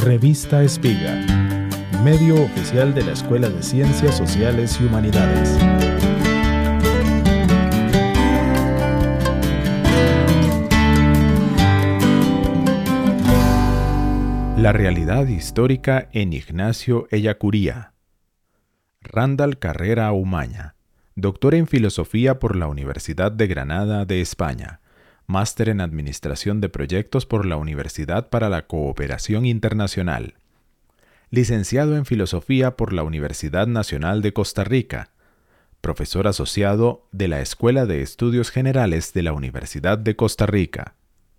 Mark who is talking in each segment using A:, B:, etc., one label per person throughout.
A: Revista Espiga, medio oficial de la Escuela de Ciencias Sociales y Humanidades. La realidad histórica en Ignacio Ellacuría. Randall Carrera Umaña, doctor en Filosofía por la Universidad de Granada de España, máster en Administración de Proyectos por la Universidad para la Cooperación Internacional, licenciado en Filosofía por la Universidad Nacional de Costa Rica, profesor asociado de la Escuela de Estudios Generales de la Universidad de Costa Rica.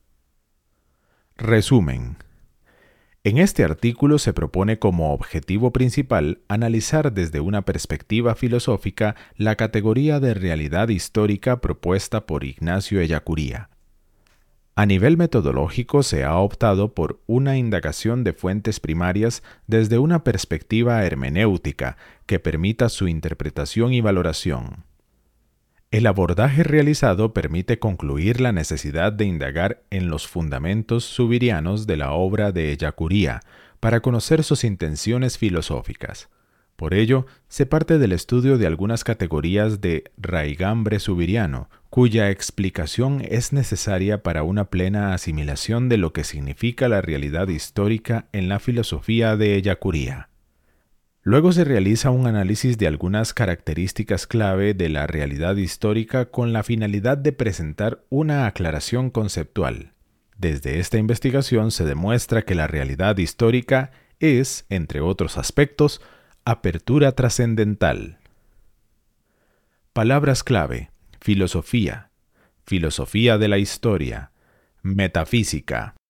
A: Resumen. En este artículo se propone como objetivo principal analizar desde una perspectiva filosófica la categoría de realidad histórica propuesta por Ignacio Ellacuría. A nivel metodológico se ha optado por una indagación de fuentes primarias desde una perspectiva hermenéutica que permita su interpretación y valoración. El abordaje realizado permite concluir la necesidad de indagar en los fundamentos subirianos de la obra de Ellacuría para conocer sus intenciones filosóficas. Por ello, se parte del estudio de algunas categorías de raigambre subiriano, cuya explicación es necesaria para una plena asimilación de lo que significa la realidad histórica en la filosofía de Ellacuría. Luego se realiza un análisis de algunas características clave de la realidad histórica con la finalidad de presentar una aclaración conceptual. Desde esta investigación se demuestra que la realidad histórica es, entre otros aspectos, apertura trascendental. Palabras clave: filosofía, filosofía de la historia, metafísica.